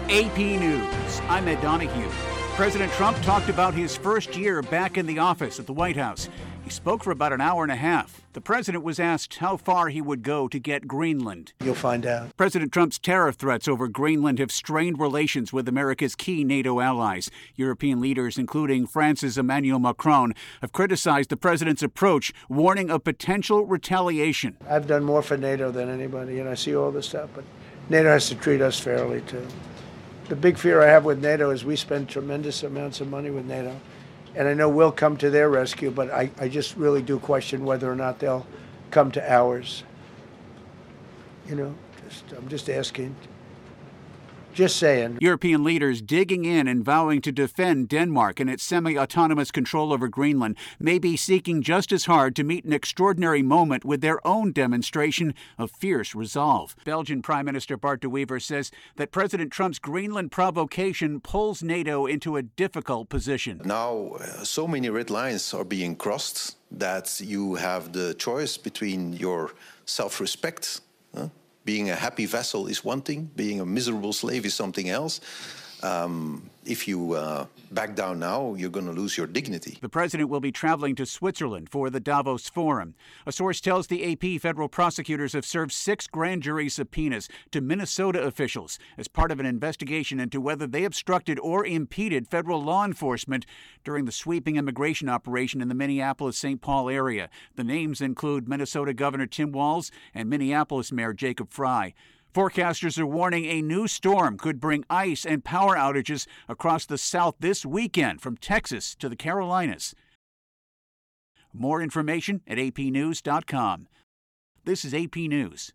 AP News, I'm Ed Donahue. President Trump talked about his first year back in the office at the White House. He spoke for about an hour and a half. The president was asked how far he would go to get Greenland. You'll find out. President Trump's tariff threats over Greenland have strained relations with America's key NATO allies. European leaders, including France's Emmanuel Macron, have criticized the president's approach, warning of potential retaliation. I've done more for NATO than anybody, and I see all this stuff, but NATO has to treat us fairly, too. The big fear I have with NATO is we spend tremendous amounts of money with NATO. And I know we'll come to their rescue, but I just really do question whether or not they'll come to ours. I'm just asking. Just saying. European leaders digging in and vowing to defend Denmark and its semi-autonomous control over Greenland may be seeking just as hard to meet an extraordinary moment with their own demonstration of fierce resolve. Belgian Prime Minister Bart de Wever says that President Trump's Greenland provocation pulls NATO into a difficult position. Now, so many red lines are being crossed that you have the choice between your self-respect, being a happy vassal is one thing, being a miserable slave is something else. If you back down now, you're going to lose your dignity. The president will be traveling to Switzerland for the Davos Forum. A source tells the AP federal prosecutors have served 6 grand jury subpoenas to Minnesota officials as part of an investigation into whether they obstructed or impeded federal law enforcement during the sweeping immigration operation in the Minneapolis-St. Paul area. The names include Minnesota Governor Tim Walz and Minneapolis Mayor Jacob Frey. Forecasters are warning a new storm could bring ice and power outages across the South this weekend, from Texas to the Carolinas. More information at apnews.com. This is AP News.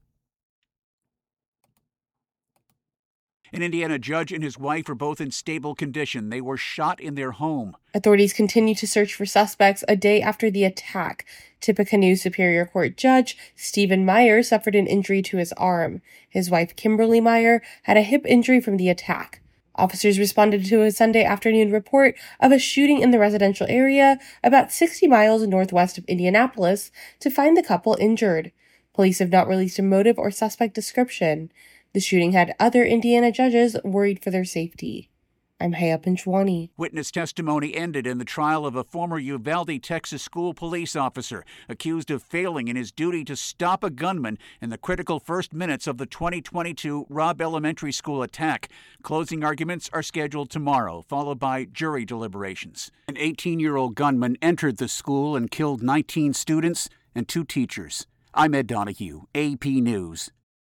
An Indiana judge and his wife are both in stable condition. They were shot in their home. Authorities continue to search for suspects a day after the attack. Tippecanoe Superior Court Judge Stephen Meyer suffered an injury to his arm. His wife, Kimberly Meyer, had a hip injury from the attack. Officers responded to a Sunday afternoon report of a shooting in the residential area about 60 miles northwest of Indianapolis to find the couple injured. Police have not released a motive or suspect description. The shooting had other Indiana judges worried for their safety. I'm Haya Pinchwani. Witness testimony ended in the trial of a former Uvalde, Texas school police officer accused of failing in his duty to stop a gunman in the critical first minutes of the 2022 Robb Elementary School attack. Closing arguments are scheduled tomorrow, followed by jury deliberations. An 18-year-old gunman entered the school and killed 19 students and 2 teachers. I'm Ed Donahue, AP News.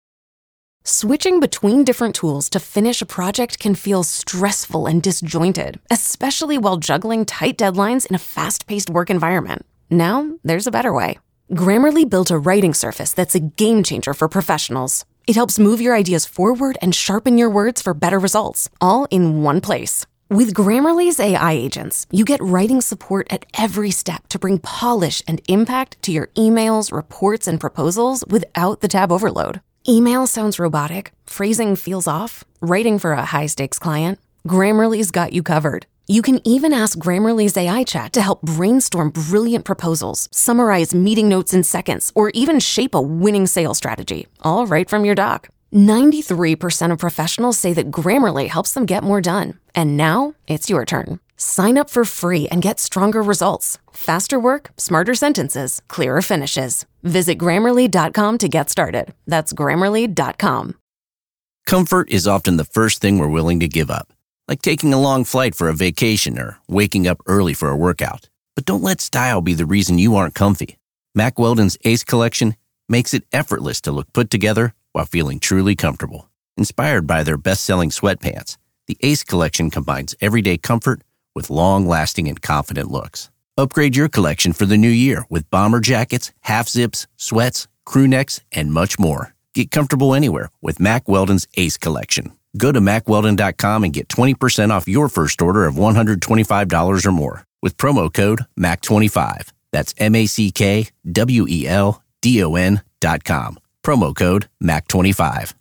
Switching between different tools to finish a project can feel stressful and disjointed, especially while juggling tight deadlines in a fast-paced work environment. Now, there's a better way. Grammarly built a writing surface that's a game-changer for professionals. It helps move your ideas forward and sharpen your words for better results, all in one place. With Grammarly's AI agents, you get writing support at every step to bring polish and impact to your emails, reports, and proposals without the tab overload. Email sounds robotic, phrasing feels off, writing for a high-stakes client. Grammarly's got you covered. You can even ask Grammarly's AI chat to help brainstorm brilliant proposals, summarize meeting notes in seconds, or even shape a winning sales strategy, all right from your dock. 93% of professionals say that Grammarly helps them get more done. And now, it's your turn. Sign up for free and get stronger results. Faster work, smarter sentences, clearer finishes. Visit Grammarly.com to get started. That's Grammarly.com. Comfort is often the first thing we're willing to give up, like taking a long flight for a vacation or waking up early for a workout. But don't let style be the reason you aren't comfy. Mack Weldon's Ace Collection makes it effortless to look put together while feeling truly comfortable. Inspired by their best-selling sweatpants, the Ace Collection combines everyday comfort with long-lasting and confident looks. Upgrade your collection for the new year with bomber jackets, half-zips, sweats, crew necks, and much more. Get comfortable anywhere with Mack Weldon's Ace Collection. Go to MackWeldon.com and get 20% off your first order of $125 or more with promo code MACK25. That's MackWeldon.com. Promo code MACK25.